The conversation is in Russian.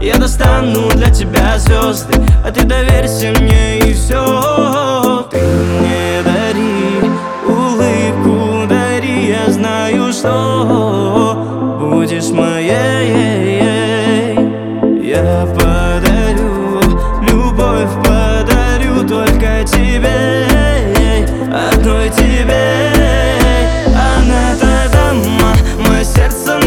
Я достану для тебя звезды, а ты доверься мне и все. Ты мне дари улыбку, дари, я знаю, что будешь моей. Я подарю любовь, подарю только тебе, одной тебе. Она та дама, мое сердце